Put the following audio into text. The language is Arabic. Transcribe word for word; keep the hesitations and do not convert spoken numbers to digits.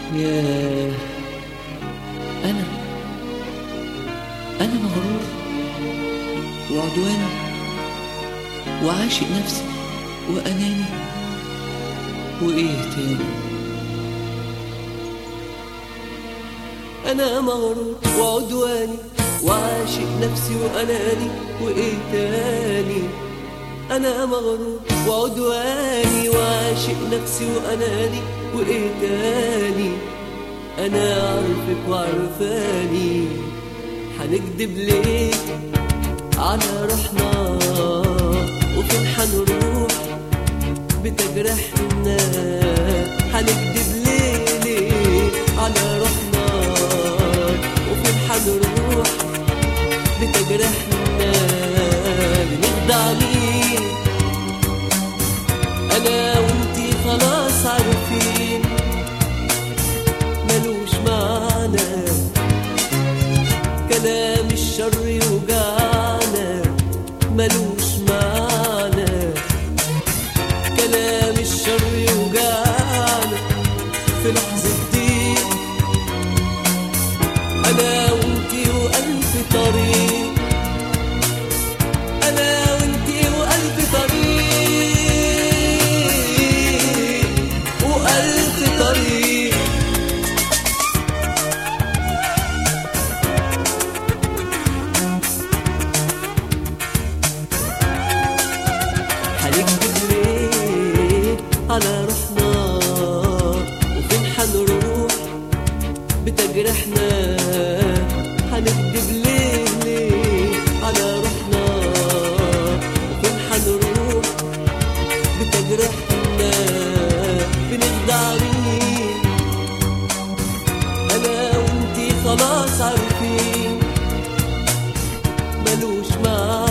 ياه، أنا أنا مغرور وعدواني وعاشق نفسي وأناني، وإيه تاني؟ أنا مغرور وعدواني وعاشق نفسي وأناني، وإيه تاني؟ أنا مغرور وعدواني وعاشق نفسي وأناني، وإيه تاني؟ أنا عارفك وعرفاني، حنكدب ليه على روحنا؟ وفين حنروح بتجرحنا؟ حنكدب ليه ليه على روحنا؟ وفين حنروح بتجرحنا؟ بنخدع مين؟ أنا وإنتي خلاص عارفين ملوش معنى كلام الشر يوجعنا، ملوش معنى كلام الشر يوجعنا في لحظة ضيق. أنا وإنتي وألف طريق، أنا وإنتي وألف طريق وألف طريق. حنكدب ليه على روحنا؟ وفين حنروح بتجرحنا؟ حنكدب ليه ليه على روحنا؟ وفين حنروح بتجرحنا؟ بنخدع مين؟ أنا وإنتي خلاص عارفين ملوش معنى